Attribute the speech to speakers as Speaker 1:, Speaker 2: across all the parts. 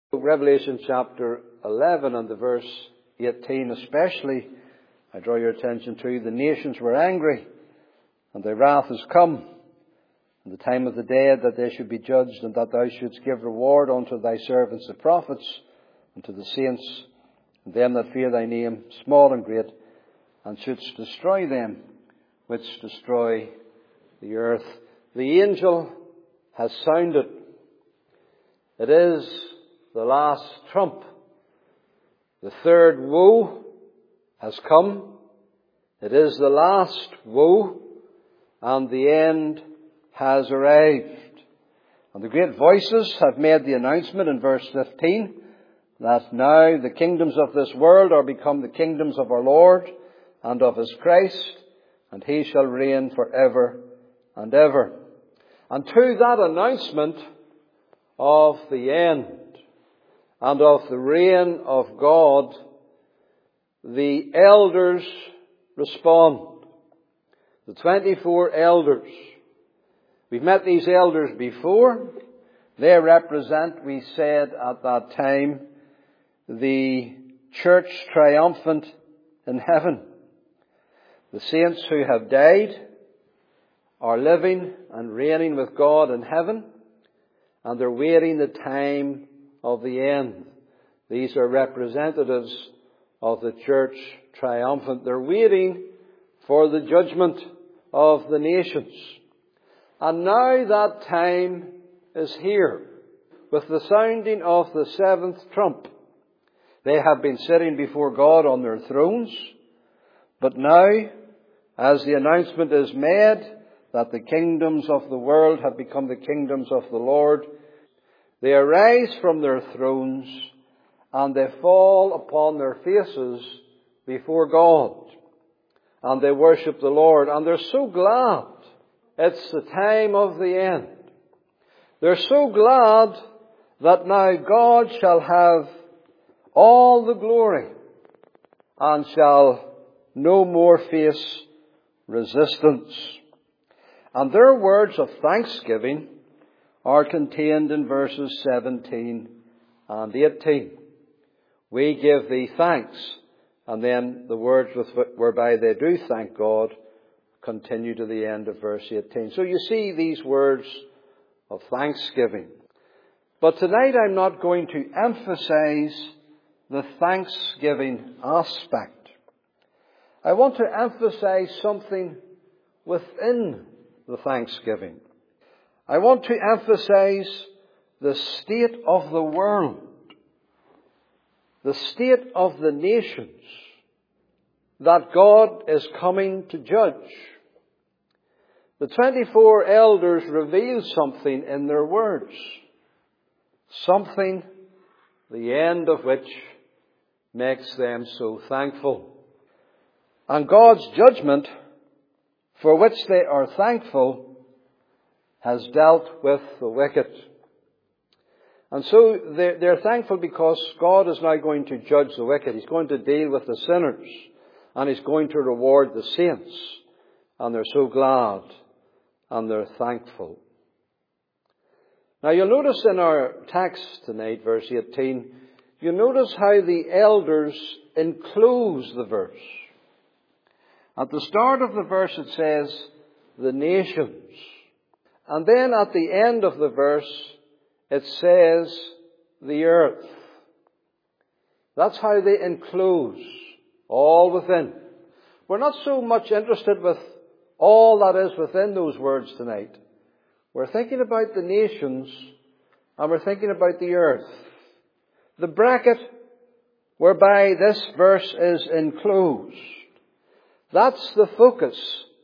Speaker 1: Revelation chapter 11 and the verse 18 especially, I draw your attention to: the nations were angry, and their wrath is come, and the time of the dead that they should be judged, and that thou shouldst give reward unto thy servants the prophets, and to the saints, and them that fear thy name, small and great, and shouldst destroy them which destroy the earth. The angel has sounded. It is the last trump. The third woe has come. It is the last woe, and the end has arrived. And the great voices have made the announcement in verse 15 that now the kingdoms of this world are become the kingdoms of our Lord and of His Christ, and He shall reign forever and ever. And to that announcement of the end and of the reign of God, the elders respond. The 24 elders. We've met these elders before. They represent, we said at that time, the church triumphant in heaven. The saints who have died are living and reigning with God in heaven, and they're waiting the time of the end. These are representatives of the church triumphant. They're waiting for the judgment of the nations. And now that time is here, with the sounding of the seventh trump. They have been sitting before God on their thrones, but now, as the announcement is made that the kingdoms of the world have become the kingdoms of the Lord, they arise from their thrones and they fall upon their faces before God. And they worship the Lord. And they're so glad it's the time of the end. They're so glad that now God shall have all the glory and shall no more face resistance. And their words of thanksgiving are contained in verses 17 and 18. We give thee thanks. And then the words whereby they do thank God continue to the end of verse 18. So you see these words of thanksgiving. But tonight I'm not going to emphasize the thanksgiving aspect. I want to emphasize something within the thanksgiving. I want to emphasize the state of the world, the state of the nations that God is coming to judge. The 24 elders reveal something in their words, something the end of which makes them so thankful. And God's judgment, for which they are thankful, has dealt with the wicked. And so they're thankful because God is now going to judge the wicked. He's going to deal with the sinners. And He's going to reward the saints. And they're so glad. And they're thankful. Now you'll notice in our text tonight, verse 18, you'll notice how the elders enclose the verse. At the start of the verse it says, the nations. And then at the end of the verse, it says, the earth. That's how they enclose all within. We're not so much interested with all that is within those words tonight. We're thinking about the nations and we're thinking about the earth. The bracket whereby this verse is enclosed. That's the focus.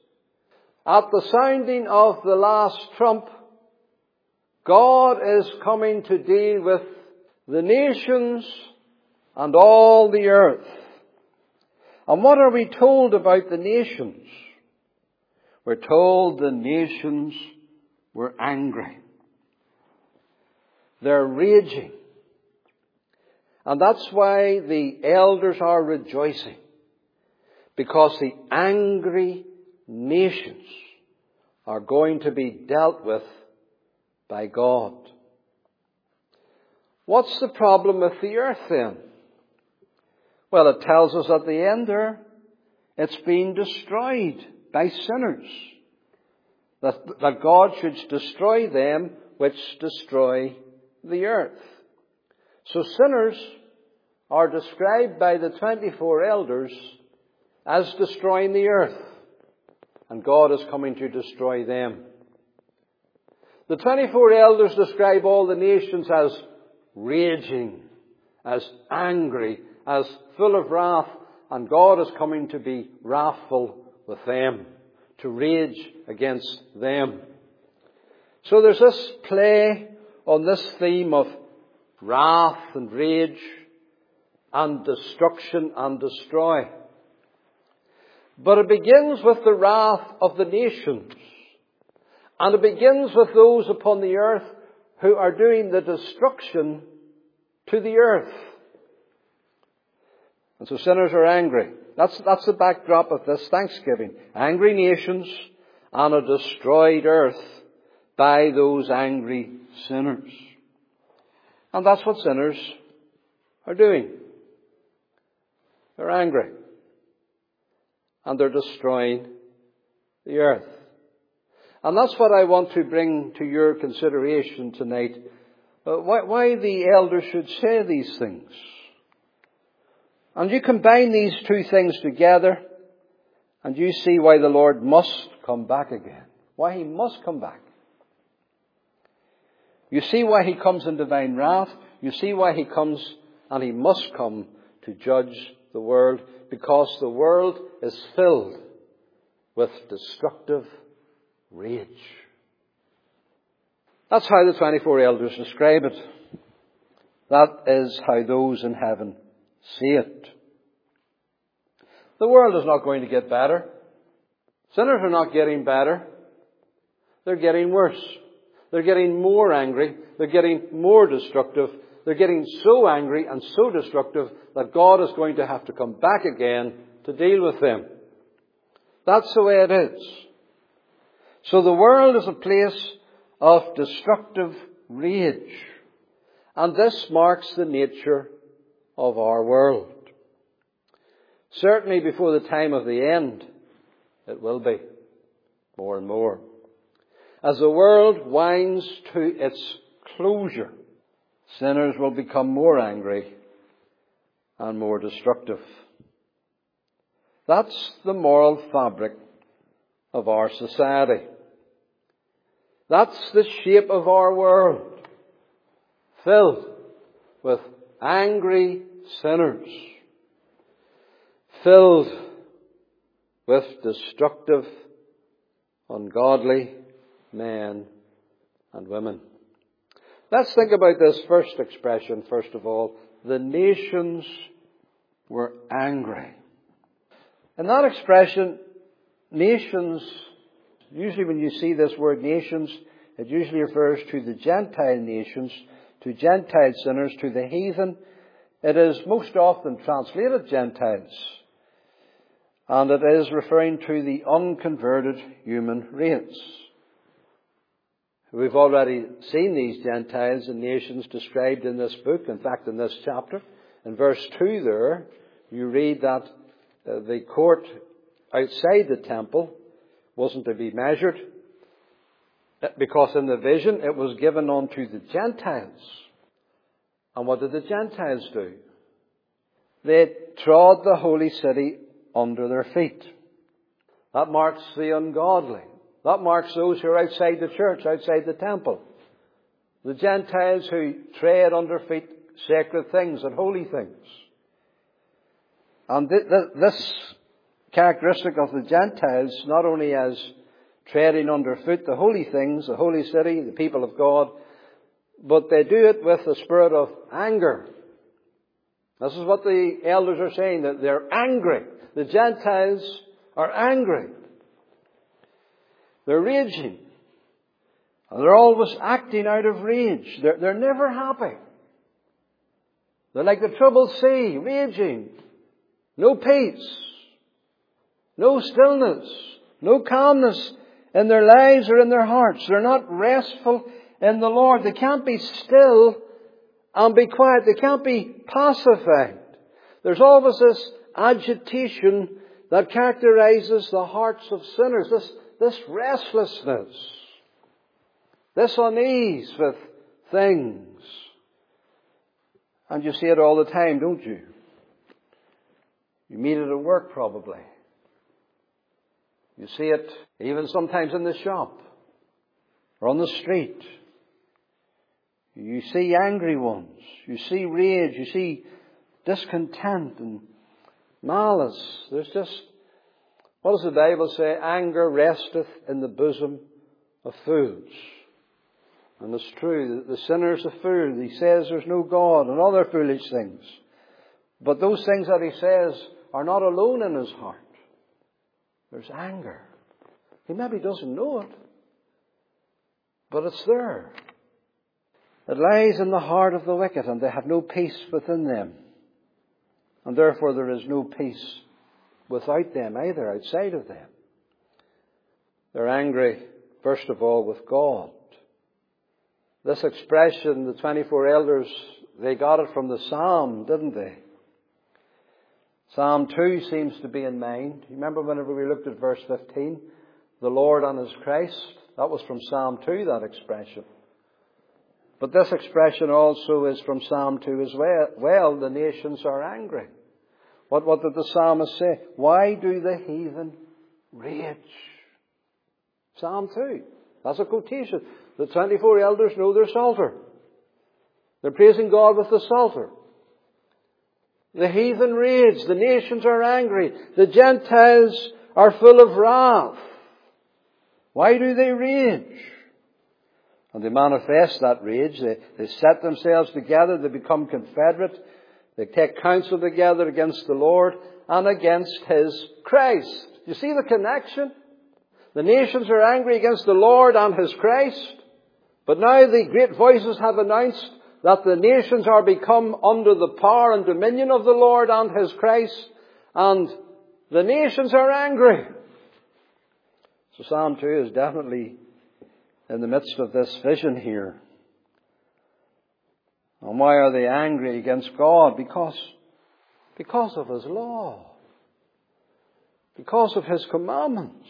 Speaker 1: At the sounding of the last trump, God is coming to deal with the nations and all the earth. And what are we told about the nations? We're told the nations were angry. They're raging. And that's why the elders are rejoicing. Because the angry nations are going to be dealt with by God. What's the problem with the earth then? Well, it tells us at the end there, it's been destroyed by sinners. That God should destroy them which destroy the earth. So sinners are described by the 24 elders as destroying the earth. And God is coming to destroy them. The 24 elders describe all the nations as raging, as angry, as full of wrath. And God is coming to be wrathful with them, to rage against them. So there's this play on this theme of wrath and rage and destruction and destroy. But it begins with the wrath of the nations. And it begins with those upon the earth who are doing the destruction to the earth. And so sinners are angry. That's the backdrop of this Thanksgiving. Angry nations and a destroyed earth by those angry sinners. And that's what sinners are doing. They're angry. And they're destroying the earth. And that's what I want to bring to your consideration tonight. Why the elders should say these things. And you combine these two things together, and you see why the Lord must come back again. Why He must come back. You see why He comes in divine wrath. You see why He comes, and He must come to judge the world, because the world is filled with destructive rage. That's how the 24 elders describe it. That is how those in heaven see it. The world is not going to get better. Sinners are not getting better. They're getting worse. They're getting more angry. They're getting more destructive. They're getting so angry and so destructive that God is going to have to come back again to deal with them. That's the way it is. So the world is a place of destructive rage. And this marks the nature of our world. Certainly before the time of the end, it will be more and more. As the world winds to its closure, sinners will become more angry and more destructive. That's the moral fabric of our society. That's the shape of our world, filled with angry sinners, filled with destructive, ungodly men and women. Let's think about this first expression, first of all. The nations were angry. In that expression, nations, usually when you see this word nations, it usually refers to the Gentile nations, to Gentile sinners, to the heathen. It is most often translated Gentiles. And it is referring to the unconverted human race. We've already seen these Gentiles and nations described in this book. In fact, in this chapter, in verse 2 there, you read that the court outside the temple wasn't to be measured, because in the vision it was given unto the Gentiles. And what did the Gentiles do? They trod the holy city under their feet. That marks the ungodly. That marks those who are outside the church, outside the temple. The Gentiles who tread under feet sacred things and holy things. And this characteristic of the Gentiles, not only as treading underfoot the holy things, the holy city, the people of God, but they do it with a spirit of anger. This is what the elders are saying, that they're angry. The Gentiles are angry. They're raging. And they're always acting out of rage. They're never happy. They're like the troubled sea, raging. No peace. No stillness. No calmness in their lives or in their hearts. They're not restful in the Lord. They can't be still and be quiet. They can't be pacified. There's always this agitation that characterizes the hearts of sinners. This restlessness. This unease with things. And you see it all the time, don't you? You meet it at work probably. You see it even sometimes in the shop or on the street. You see angry ones. You see rage. You see discontent and malice. There's just, what does the Bible say? Anger resteth in the bosom of fools. And it's true, the sinner's a fool. He says there's no God and other foolish things. But those things that he says are not alone in his heart. There's anger. He maybe doesn't know it, but it's there. It lies in the heart of the wicked, and they have no peace within them. And therefore there is no peace without them either, outside of them. They're angry, first of all, with God. This expression, the 24 elders, they got it from the Psalm, didn't they? Psalm 2 seems to be in mind. You remember whenever we looked at verse 15? The Lord and His Christ. That was from Psalm 2, that expression. But this expression also is from Psalm 2 as well. The nations are angry. What did the psalmist say? Why do the heathen rage? Psalm 2. That's a quotation. The 24 elders know their Psalter. They're praising God with the Psalter. The heathen rage. The nations are angry. The Gentiles are full of wrath. Why do they rage? And they manifest that rage. They set themselves together. They become confederate. They take counsel together against the Lord and against His Christ. You see the connection? The nations are angry against the Lord and His Christ. But now the great voices have announced that the nations are become under the power and dominion of the Lord and His Christ. And the nations are angry. So Psalm 2 is definitely in the midst of this vision here. And why are they angry against God? Because of His law. Because of His commandments.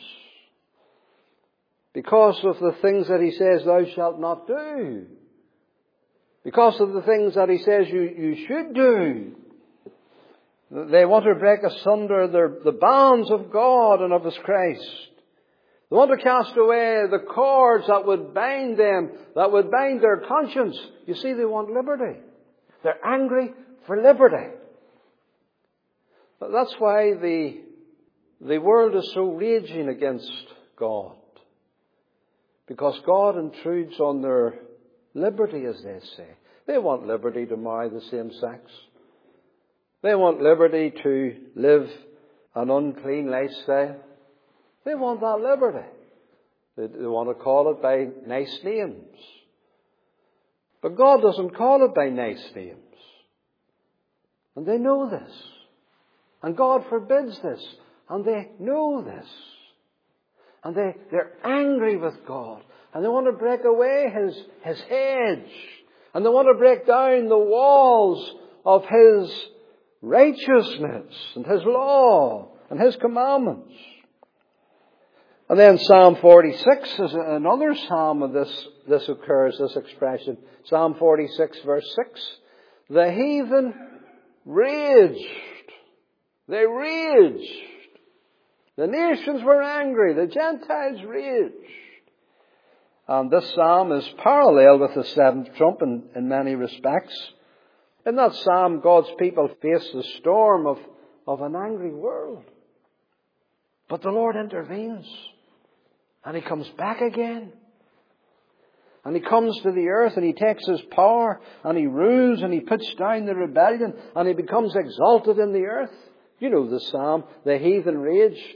Speaker 1: Because of the things that He says thou shalt not do. Because of the things that He says you should do. They want to break asunder the bonds of God and of His Christ. They want to cast away the cords that would bind them, that would bind their conscience. You see, they want liberty. They're angry for liberty. But that's why the world is so raging against God. Because God intrudes on their liberty, as they say. They want liberty to marry the same sex. They want liberty to live an unclean lifestyle. They want that liberty. They want to call it by nice names. But God doesn't call it by nice names. And they know this. And God forbids this. And they know this. And they're angry with God. And they want to break away His hedge. And they want to break down the walls of His righteousness and His law and His commandments. And then Psalm 46 is another psalm of this occurs, this expression. Psalm 46 verse 6. The heathen raged. They raged. The nations were angry. The Gentiles raged. And this psalm is parallel with the seventh trump in many respects. In that psalm, God's people face the storm of an angry world. But the Lord intervenes. And He comes back again. And He comes to the earth and He takes His power and He rules and He puts down the rebellion and He becomes exalted in the earth. You know the psalm, the heathen raged.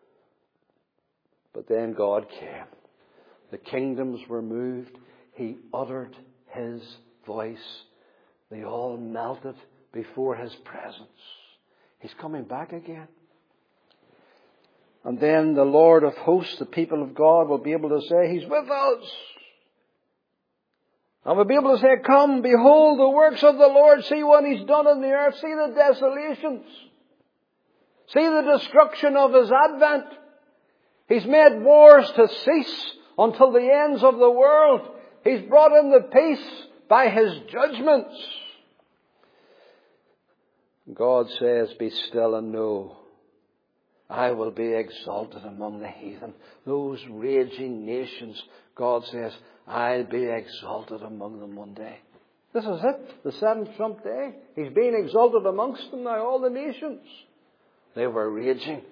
Speaker 1: But then God came. The kingdoms were moved. He uttered His voice. They all melted before His presence. He's coming back again. And then the Lord of hosts, the people of God, will be able to say, He's with us. And we'll be able to say, come, behold the works of the Lord. See what He's done on the earth. See the desolations. See the destruction of His advent. He's made wars to cease until the ends of the world. He's brought in the peace by His judgments. God says, be still and know, I will be exalted among the heathen. Those raging nations, God says, I'll be exalted among them one day. This is it, the seventh trump day. He's being exalted amongst them now, all the nations. They were raging.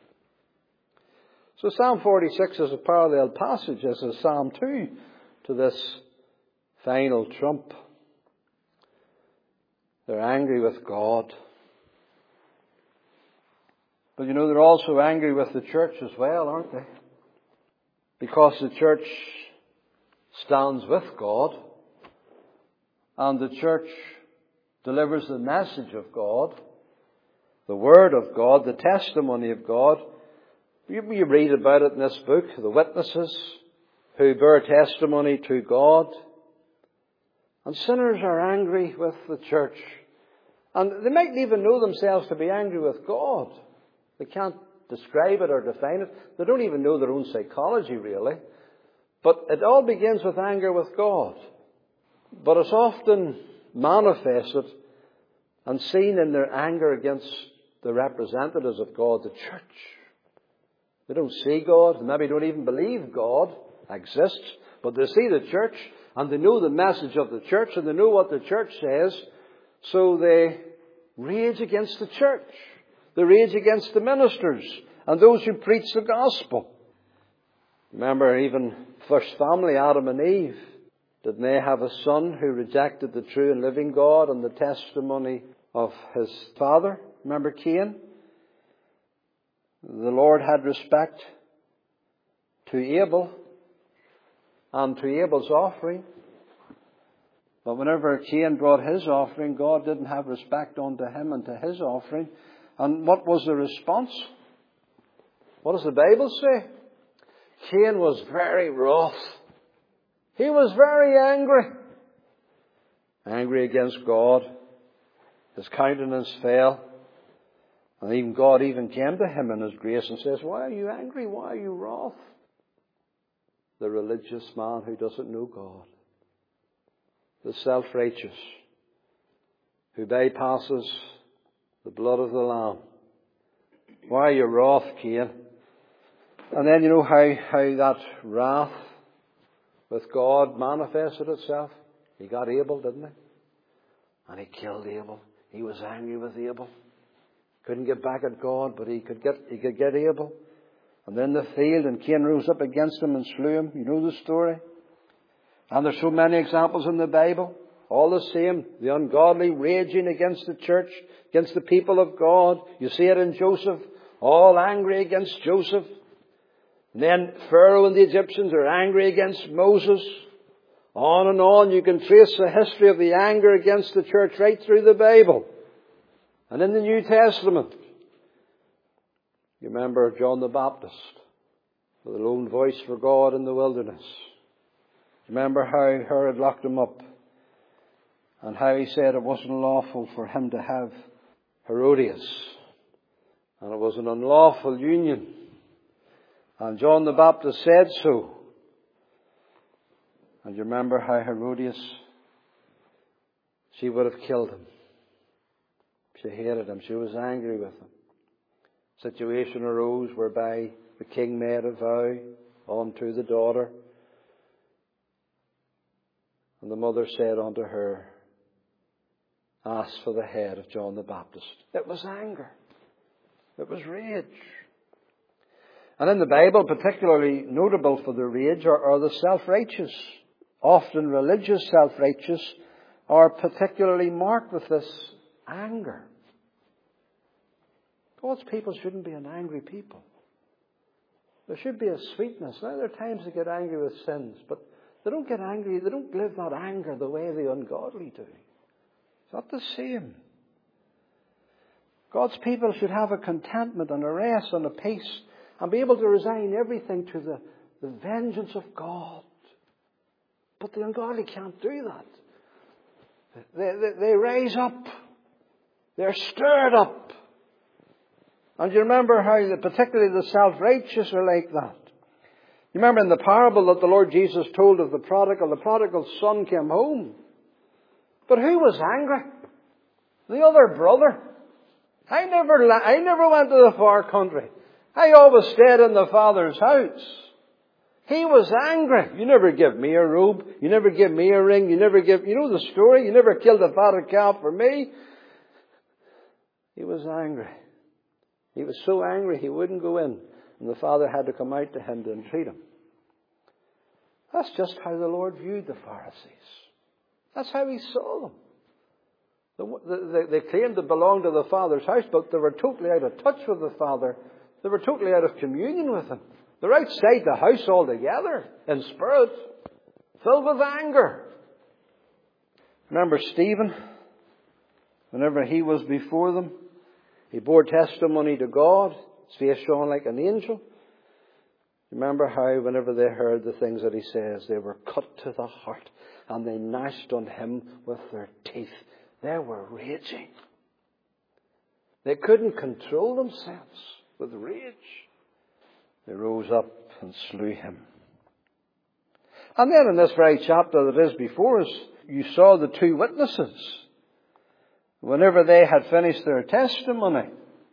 Speaker 1: So Psalm 46 is a parallel passage, as is Psalm 2, to this final trump. They're angry with God. But they're also angry with the church as well, aren't they? Because the church stands with God, and the church delivers the message of God, the Word of God, the testimony of God. You read about it in this book, the witnesses who bear testimony to God. And sinners are angry with the church. And they mightn't even know themselves to be angry with God. They can't describe it or define it. They don't even know their own psychology, really. But it all begins with anger with God. But it's often manifested and seen in their anger against the representatives of God, the church. They don't see God, and maybe don't even believe God exists, but they see the church, and they know the message of the church, and they know what the church says, so they rage against the church. They rage against the ministers and those who preach the gospel. Remember, even first family, Adam and Eve, didn't they have a son who rejected the true and living God and the testimony of his father? Remember Cain? The Lord had respect to Abel and to Abel's offering. But whenever Cain brought his offering, God didn't have respect unto him and to his offering. And what was the response? What does the Bible say? Cain was very wroth. He was very angry. Angry against God. His countenance fell. And even God even came to him in His grace and says, why are you angry? Why are you wroth? The religious man who doesn't know God. The self-righteous who bypasses the blood of the Lamb. Why are you wroth, Cain? And then how that wrath with God manifested itself. He got Abel, didn't he? And he killed Abel. He was angry with Abel. Couldn't get back at God, but he could get Abel. And then the field, and Cain rose up against him and slew him. You know the story. And there's so many examples in the Bible. All the same, the ungodly raging against the church, against the people of God. You see it in Joseph, all angry against Joseph. And then Pharaoh and the Egyptians are angry against Moses. On and on, you can trace the history of the anger against the church right through the Bible. And in the New Testament, you remember John the Baptist, with a lone voice for God in the wilderness. Remember how Herod locked him up, and how he said it wasn't lawful for him to have Herodias, and it was an unlawful union. And John the Baptist said so. And you remember how Herodias, she would have killed him. She hated him. She was angry with him. Situation arose whereby the king made a vow unto the daughter. And the mother said unto her, ask for the head of John the Baptist. It was anger. It was rage. And in the Bible, particularly notable for the rage are the self-righteous. Often religious self-righteous are particularly marked with this anger. God's people shouldn't be an angry people. There should be a sweetness. Now, there are times they get angry with sins, but they don't get angry. They don't live that anger the way the ungodly do. It's not the same. God's people should have a contentment and a rest and a peace and be able to resign everything to the vengeance of God. But the ungodly can't do that. They rise up. They're stirred up. And you remember how particularly the self-righteous are like that. You remember in the parable that the Lord Jesus told of the prodigal son came home. But who was angry? The other brother. I never went to the far country. I always stayed in the Father's house. He was angry. You never give me a robe. You never give me a ring. You know the story. You never killed a fatted calf for me. He was angry. He was so angry he wouldn't go in. And the Father had to come out to him to entreat him. That's just how the Lord viewed the Pharisees. That's how He saw them. They claimed to belong to the Father's house, but they were totally out of touch with the Father. They were totally out of communion with Him. They're outside the house altogether, in spirit, filled with anger. Remember Stephen? Whenever he was before them, he bore testimony to God. His face shone like an angel. Remember how whenever they heard the things that he says, they were cut to the heart and they gnashed on him with their teeth. They were raging. They couldn't control themselves with rage. They rose up and slew him. And then in this very chapter that is before us, you saw the two witnesses. Whenever they had finished their testimony,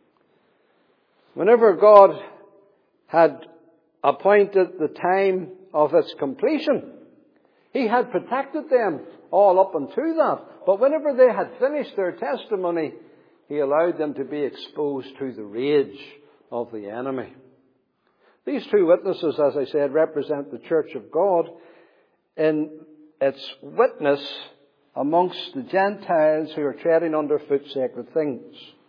Speaker 1: whenever God had appointed the time of its completion, He had protected them all up unto that. But whenever they had finished their testimony, He allowed them to be exposed to the rage of the enemy. These two witnesses, as I said, represent the Church of God in its witness amongst the Gentiles who are treading underfoot sacred things.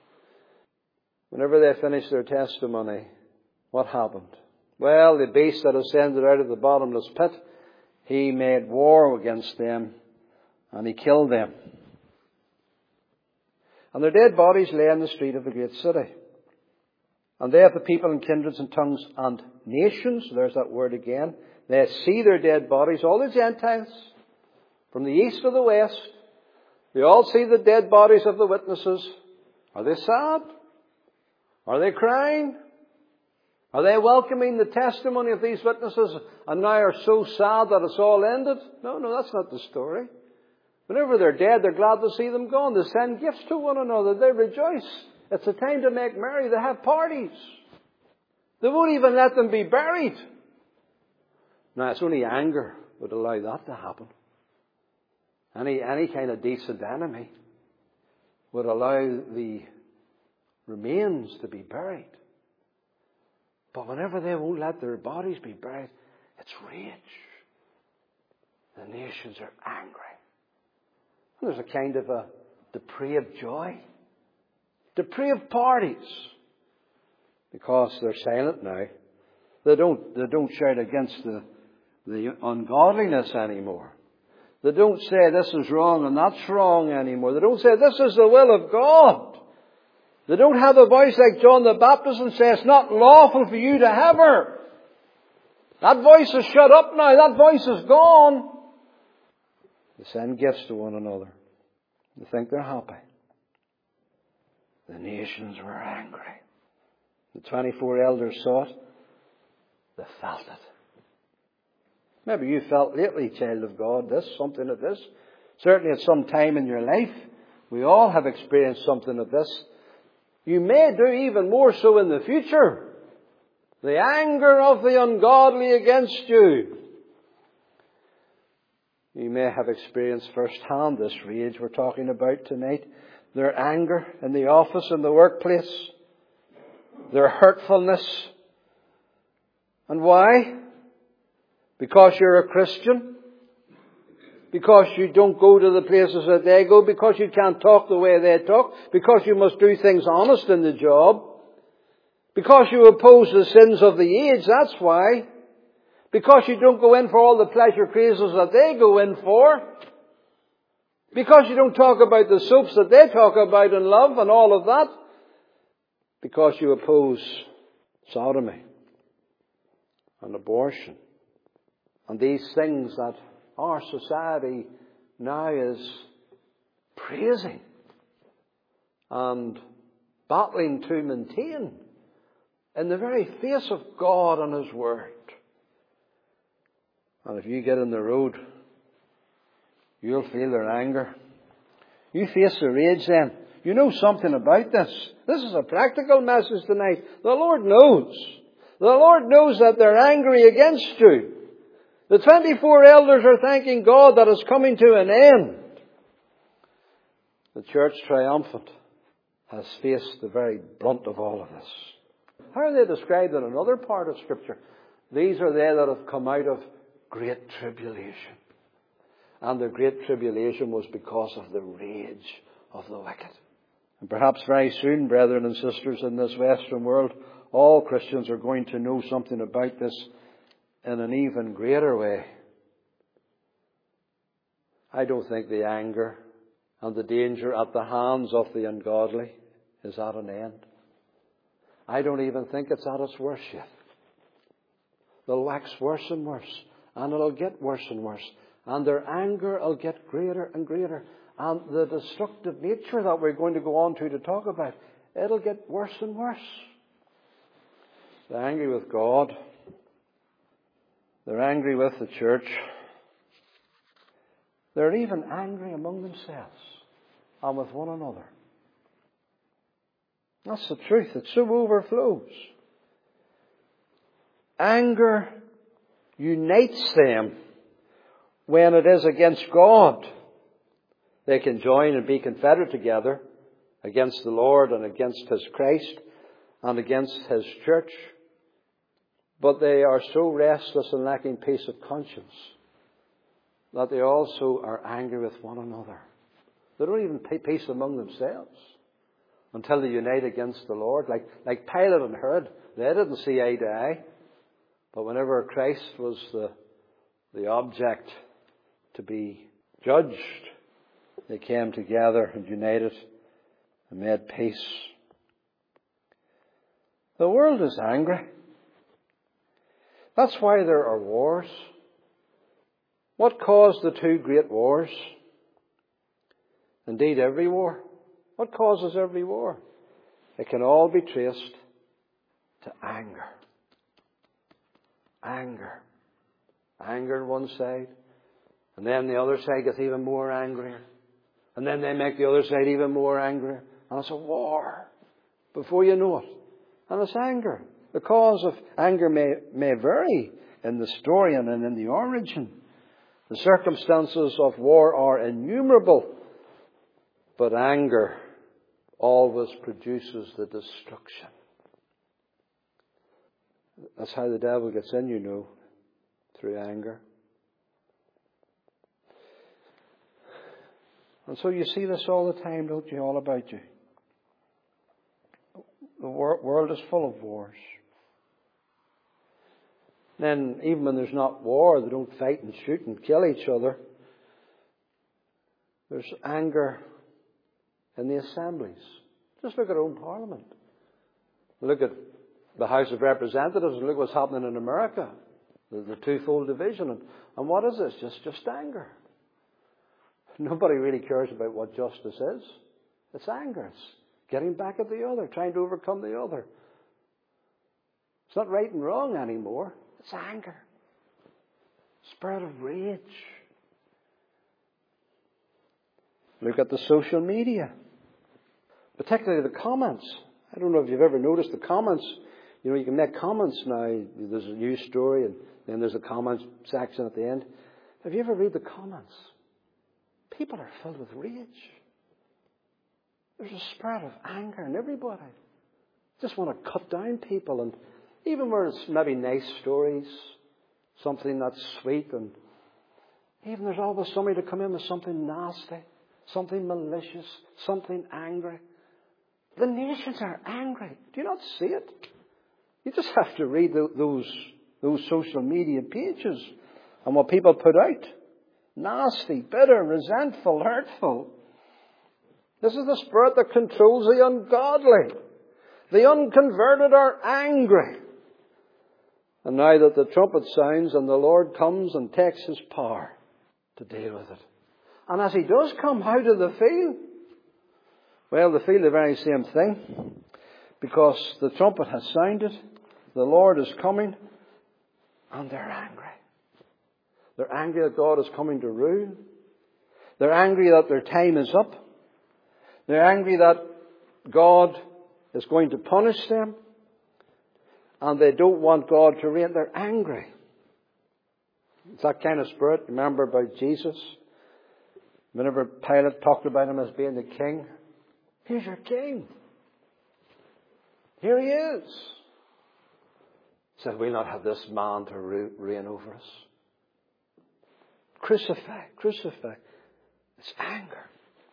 Speaker 1: Whenever they finished their testimony, what happened? Well, the beast that ascended out of the bottomless pit, he made war against them and he killed them. And their dead bodies lay in the street of the great city. And they of the people and kindreds and tongues and nations, there's that word again, they see their dead bodies, all the Gentiles, from the east to the west, they all see the dead bodies of the witnesses. Are they sad? Are they crying? Are they welcoming the testimony of these witnesses and now are so sad that it's all ended? No, that's not the story. Whenever they're dead, they're glad to see them gone. They send gifts to one another. They rejoice. It's a time to make merry. They have parties. They won't even let them be buried. Now, it's only anger would allow that to happen. Any kind of decent enemy would allow the remains to be buried. But whenever they won't let their bodies be buried, it's rage. The nations are angry. And there's a kind of a depraved joy. Depraved parties. Because they're silent now. They don't shout against the ungodliness anymore. They don't say this is wrong and that's wrong anymore. They don't say this is the will of God. They don't have a voice like John the Baptist and say it's not lawful for you to have her. That voice is shut up now. That voice is gone. They send gifts to one another. They think they're happy. The nations were angry. The 24 elders saw it. They felt it. Maybe you felt lately, child of God, something of this. Certainly at some time in your life, we all have experienced something of this. You may do even more so in the future. The anger of the ungodly against you. You may have experienced firsthand this rage we're talking about tonight. Their anger in the office, in the workplace. Their hurtfulness. And why? Because you're a Christian? Because you don't go to the places that they go? Because you can't talk the way they talk? Because you must do things honest in the job? Because you oppose the sins of the age, that's why. Because you don't go in for all the pleasure crazes that they go in for. Because you don't talk about the soaps that they talk about in love and all of that. Because you oppose sodomy and abortion and these things that our society now is praising and battling to maintain in the very face of God and His Word. And if you get in the road, you'll feel their anger. You face the rage then. You know something about this. This is a practical message tonight. The Lord knows. The Lord knows that they're angry against you. The 24 elders are thanking God that it's coming to an end. The church triumphant has faced the very brunt of all of this. How are they described in another part of Scripture? These are they that have come out of great tribulation. And the great tribulation was because of the rage of the wicked. And perhaps very soon, brethren and sisters, in this Western world, all Christians are going to know something about this in an even greater way. I don't think the anger and the danger at the hands of the ungodly is at an end. I don't even think it's at its worst yet. They'll wax worse and worse, and it'll get worse and worse, and their anger will get greater and greater, and the destructive nature that we're going to go on to talk about, it'll get worse and worse. They're angry with God. They're angry with the church. They're even angry among themselves and with one another. That's the truth. It so overflows. Anger unites them when it is against God. They can join and be confederate together against the Lord and against His Christ and against His church. But they are so restless and lacking peace of conscience that they also are angry with one another. They don't even pay peace among themselves until they unite against the Lord. Like Pilate and Herod, they didn't see eye to eye. But whenever Christ was the object to be judged, they came together and united and made peace. The world is angry. That's why there are wars. What caused the two great wars? Indeed, every war. What causes every war? It can all be traced to anger. Anger. Anger on one side. And then the other side gets even more angrier. And then they make the other side even more angrier. And it's a war before you know it. And it's anger. The cause of anger may vary in the story and in the origin. The circumstances of war are innumerable. But anger always produces the destruction. That's how the devil gets in, you know, through anger. And so you see this all the time, don't you, all about you. The world is full of wars. Then, even when there's not war, they don't fight and shoot and kill each other. There's anger in the assemblies. Just look at our own Parliament. Look at the House of Representatives and look what's happening in America. The twofold division. And what is this? Just anger. Nobody really cares about what justice is. It's anger. It's getting back at the other, trying to overcome the other. It's not right and wrong anymore. It's anger. Spirit of rage. Look at the social media. Particularly the comments. I don't know if you've ever noticed the comments. You know, you can make comments now. There's a news story and then there's a comments section at the end. Have you ever read the comments? People are filled with rage. There's a spirit of anger in everybody. Just want to cut down people. And even where it's maybe nice stories, something that's sweet, and even there's always somebody to come in with something nasty, something malicious, something angry. The nations are angry. Do you not see it? You just have to read those social media pages and what people put out. Nasty, bitter, resentful, hurtful. This is the spirit that controls the ungodly. The unconverted are angry. And now that the trumpet sounds and the Lord comes and takes His power, to deal with it. And as He does come, how do they feel? Well, they feel the very same thing. Because the trumpet has sounded, the Lord is coming, and they're angry. They're angry that God is coming to rule. They're angry that their time is up. They're angry that God is going to punish them. And they don't want God to reign. They're angry. It's that kind of spirit. Remember about Jesus? Whenever Pilate talked about Him as being the king. Here's your king. Here He is. He said, we'll not have this man to reign over us. Crucify, crucify. It's anger.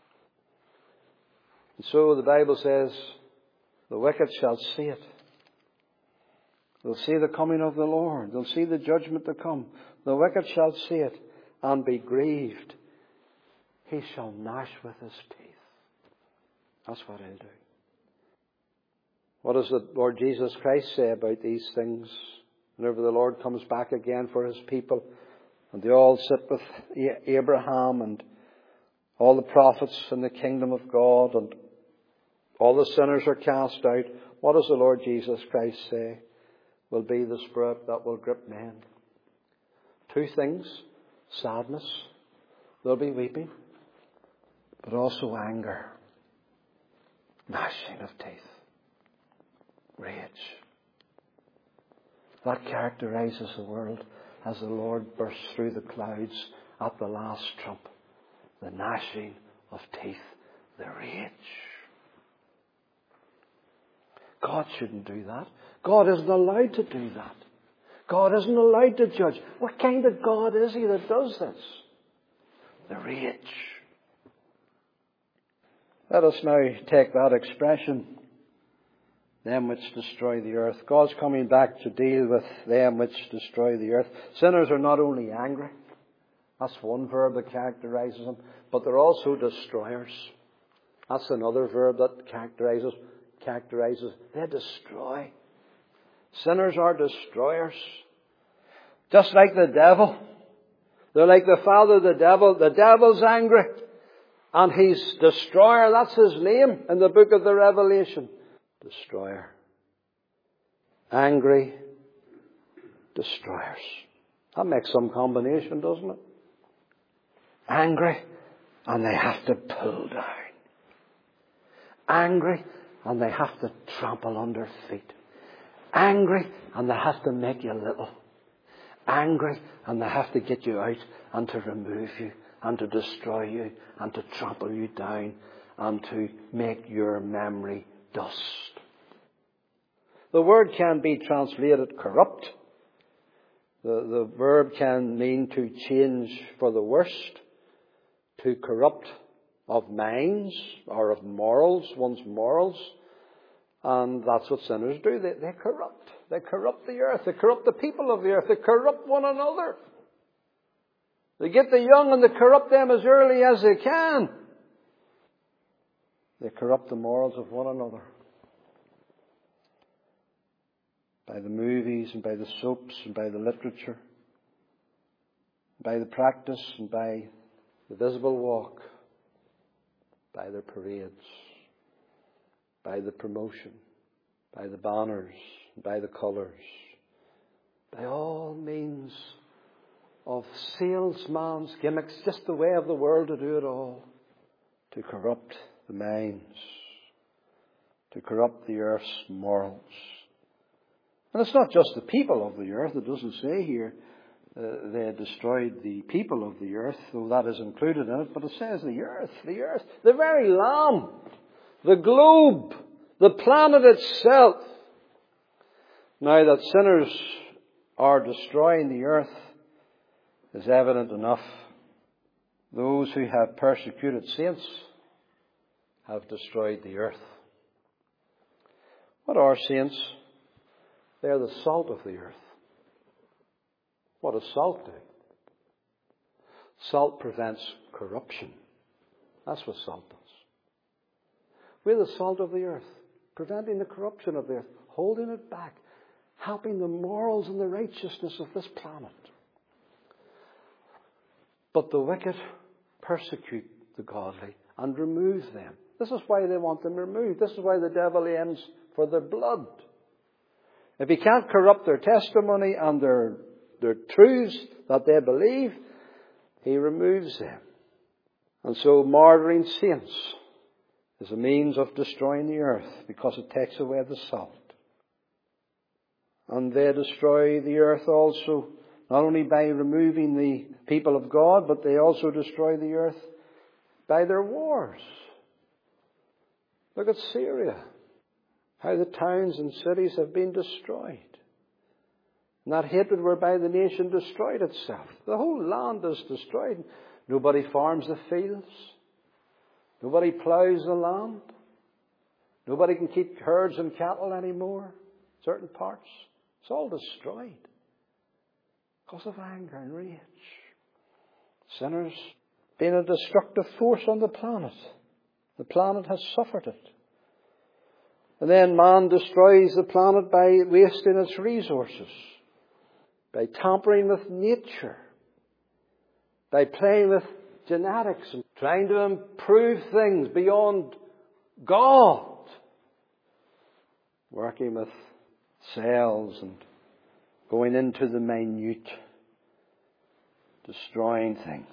Speaker 1: And so the Bible says, the wicked shall see it. They'll see the coming of the Lord. They'll see the judgment to come. The wicked shall see it and be grieved. He shall gnash with his teeth. That's what He'll do. What does the Lord Jesus Christ say about these things? Whenever the Lord comes back again for His people, and they all sit with Abraham and all the prophets in the kingdom of God, and all the sinners are cast out, what does the Lord Jesus Christ say will be the spirit that will grip men? Two things: sadness, there'll be weeping, but also anger, gnashing of teeth, rage. That characterizes the world as the Lord bursts through the clouds at the last trump. The gnashing of teeth, the rage. God shouldn't do that. God isn't allowed to do that. God isn't allowed to judge. What kind of God is He that does this? The rage. Let us now take that expression, them which destroy the earth. God's coming back to deal with them which destroy the earth. Sinners are not only angry. That's one verb that characterizes them. But they're also destroyers. That's another verb that characterizes. They destroy. Sinners are destroyers. Just like the devil. They're like the father of the devil. The devil's angry. And he's destroyer. That's his name in the book of the Revelation. Destroyer. Angry destroyers. That makes some combination, doesn't it? Angry, and they have to pull down. Angry, and they have to trample under feet. Angry, and they have to make you little. Angry, and they have to get you out and to remove you and to destroy you and to trample you down and to make your memory dust. The word can be translated corrupt. The verb can mean to change for the worst, to corrupt of minds or of morals, one's morals. And that's what sinners do. They corrupt. They corrupt the earth. They corrupt the people of the earth. They corrupt one another. They get the young and they corrupt them as early as they can. They corrupt the morals of one another. By the movies and by the soaps and by the literature. By the practice and by the visible walk. By their parades. By the promotion. By the banners. By the colours. By all means of salesman's gimmicks. Just the way of the world to do it all. To corrupt the minds. To corrupt the earth's morals. And it's not just the people of the earth. It doesn't say here they destroyed the people of the earth, though that is included in it. But it says the earth, the very land, the globe, the planet itself. Now that sinners are destroying the earth is evident enough. Those who have persecuted saints have destroyed the earth. What are saints? They are the salt of the earth. What does salt do? Salt prevents corruption. That's what salt does. We're the salt of the earth, preventing the corruption of the earth, holding it back, helping the morals and the righteousness of this planet. But the wicked persecute the godly and remove them. This is why they want them removed. This is why the devil aims for their blood. If he can't corrupt their testimony and their truths that they believe, he removes them. And so martyring saints is a means of destroying the earth because it takes away the salt. And they destroy the earth also, not only by removing the people of God, but they also destroy the earth by their wars. Look at Syria, how the towns and cities have been destroyed. And that hatred whereby the nation destroyed itself. The whole land is destroyed. Nobody farms the fields. Nobody ploughs the land. Nobody can keep herds and cattle anymore. Certain parts. It's all destroyed because of anger and rage. Sinners being a destructive force on the planet. The planet has suffered it. And then man destroys the planet by wasting its resources, by tampering with nature, by playing with genetics and trying to improve things beyond God, working with cells and going into the minute, destroying things.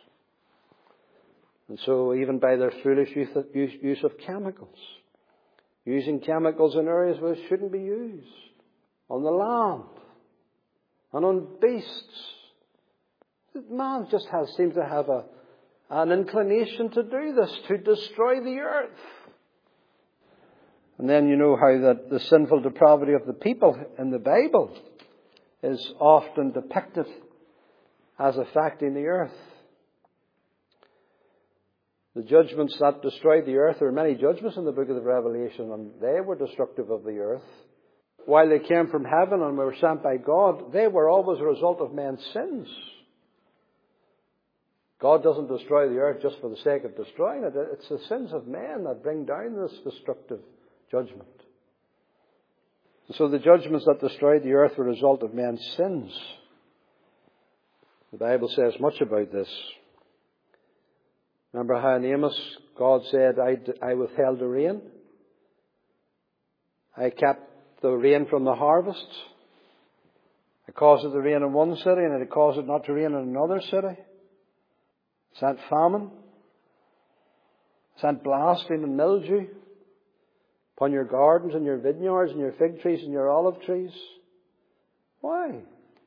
Speaker 1: And so even by their foolish use of chemicals, using chemicals in areas where it shouldn't be used, on the land and on beasts. Man just seems to have an inclination to do this, to destroy the earth. And then you know how that the sinful depravity of the people in the Bible is often depicted as affecting the earth. The judgments that destroyed the earth, there are many judgments in the book of the Revelation, and they were destructive of the earth. While they came from heaven and were sent by God, they were always a result of men's sins. God doesn't destroy the earth just for the sake of destroying it. It's the sins of men that bring down this destructive judgment. So the judgments that destroyed the earth were a result of men's sins. The Bible says much about this. Remember how in Amos, God said, I withheld the rain. I kept the rain from the harvests. I caused it to rain in one city and I caused it not to rain in another city. Sent famine. Sent blasting and mildew upon your gardens and your vineyards and your fig trees and your olive trees. Why?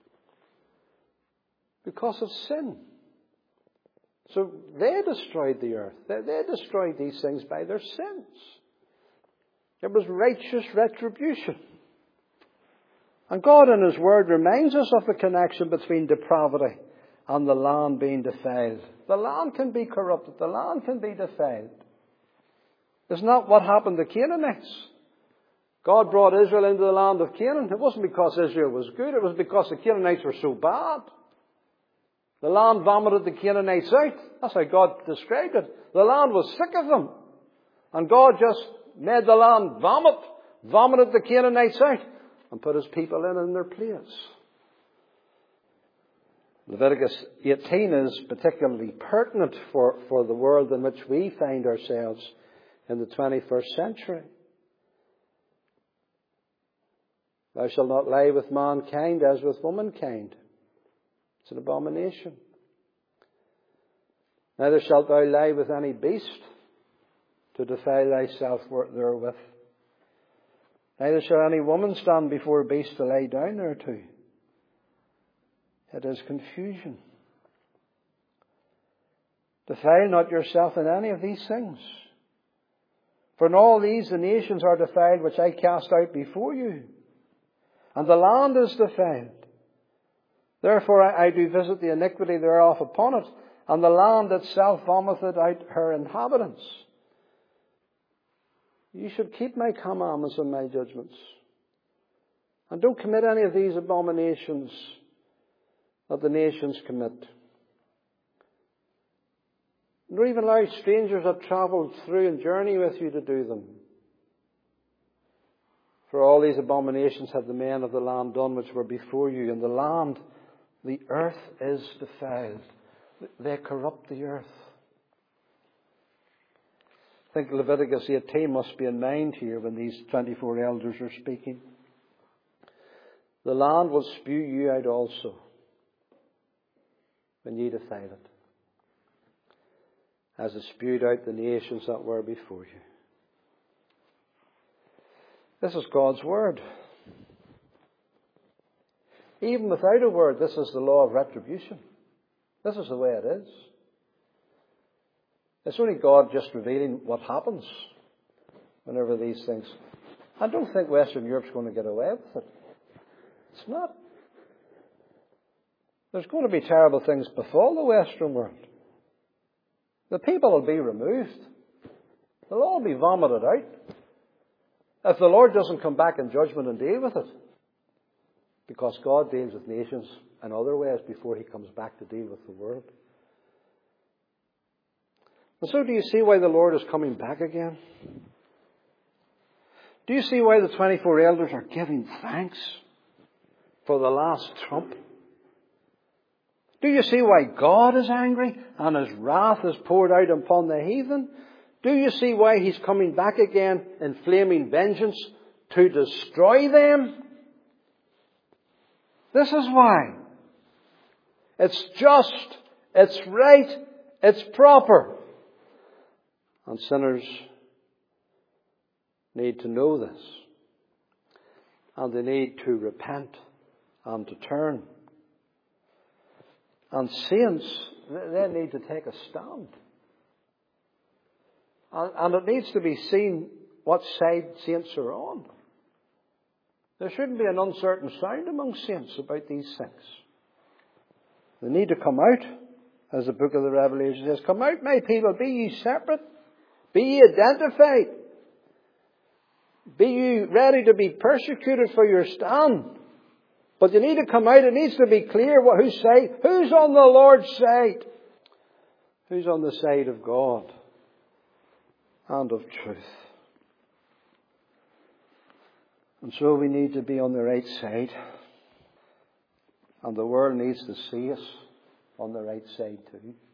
Speaker 1: Because of sin. So they destroyed the earth. They destroyed these things by their sins. It was righteous retribution. And God in His Word reminds us of the connection between depravity and the land being defiled. The land can be corrupted. The land can be defiled. Isn't that what happened to Canaanites? God brought Israel into the land of Canaan. It wasn't because Israel was good. It was because the Canaanites were so bad. The land vomited the Canaanites out. That's how God described it. The land was sick of them. And God just made the land vomited the Canaanites out, and put His people in their place. Leviticus 18 is particularly pertinent for the world in which we find ourselves in the 21st century. Thou shalt not lie with mankind as with womankind. It's an abomination. Neither shalt thou lie with any beast to defile thyself therewith. Neither shall any woman stand before a beast to lie down thereto. It is confusion. Defile not yourself in any of these things. For in all these the nations are defiled which I cast out before you. And the land is defiled. Therefore I do visit the iniquity thereof upon it, and the land itself vomiteth out her inhabitants. You should keep my commandments and my judgments. And don't commit any of these abominations that the nations commit. Don't even allow strangers that travel through and journey with you to do them. For all these abominations have the men of the land done which were before you. And the land, the earth is defiled. They corrupt the earth. I think Leviticus 18 must be in mind here when these 24 elders are speaking. The land will spew you out also when ye defile it, as it spewed out the nations that were before you. This is God's word. Even without a word, this is the law of retribution. This is the way it is. It's only God just revealing what happens whenever these things. I don't think Western Europe's going to get away with it. It's not. There's going to be terrible things befall the Western world. The people will be removed. They'll all be vomited out. If the Lord doesn't come back in judgment and deal with it. Because God deals with nations in other ways before He comes back to deal with the world. And so do you see why the Lord is coming back again? Do you see why the 24 elders are giving thanks for the last trump? Do you see why God is angry and His wrath is poured out upon the heathen? Do you see why He's coming back again in flaming vengeance to destroy them? This is why. It's just, it's right, it's proper. And sinners need to know this. And they need to repent and to turn. And saints, they need to take a stand. And it needs to be seen what side saints are on. There shouldn't be an uncertain sound among saints about these things. They need to come out, as the book of the Revelation says, come out, my people, be ye separate, be ye identified, be ye ready to be persecuted for your stand. But you need to come out, it needs to be clear whose side, who's on the Lord's side, who's on the side of God and of truth. And so we need to be on the right side. And the world needs to see us on the right side too.